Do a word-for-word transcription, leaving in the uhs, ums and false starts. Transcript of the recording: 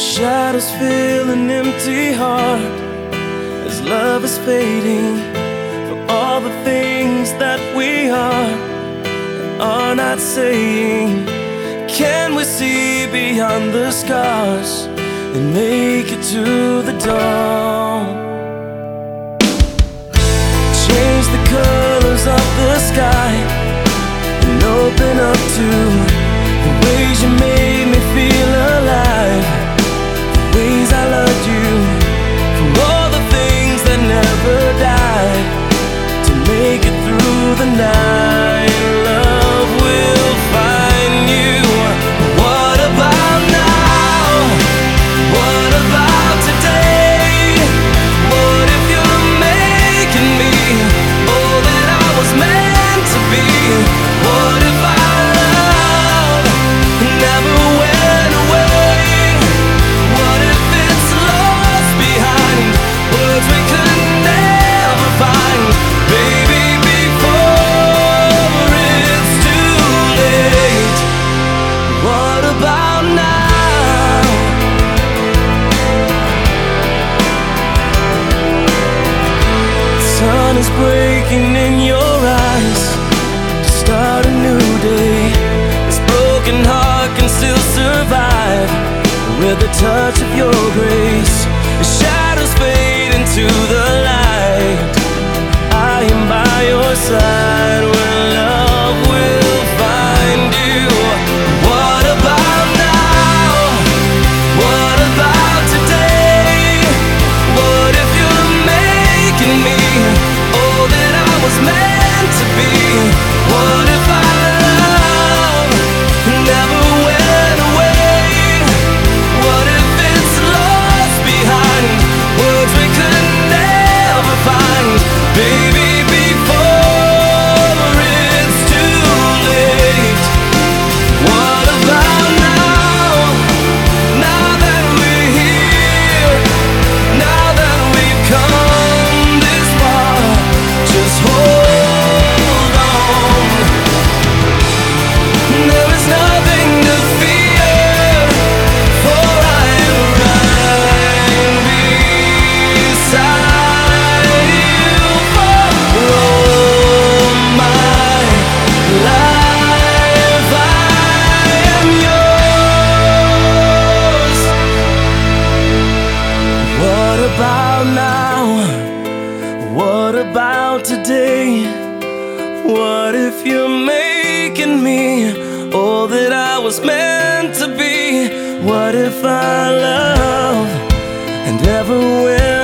Shadows fill an empty heart as love is fading for all the things that we are and are not saying. Can we see beyond the scars and make it to the dawn? Change the colors of the sky and open up to the ways you made me feel alive, the ways I loved you, for all the things that never died, to make it through the night. Love will find you. What about now? What about today? What if you're making me all that I was meant to be? What if our love never went away? What if it's lost behind words we could never find? Baby, before it's too late. What about now? Sun is breaking in your eyes to start a new day. This broken heart can still survive with the touch of your grace. The shadows fade into the light. I am by your side when love will find you. What about now? What about today? What if you're making me all that I was meant to be? What if our love never went away? What if it's lost behind words we could never find? Baby, before it's too late. What about now? Now that we're here, now that we've come this far, just hold on. There is nothing to fear, for I am right beside you for all my life. I am yours. What about now? What about today? What if you're making me all that I was meant to be? What if our love and ever will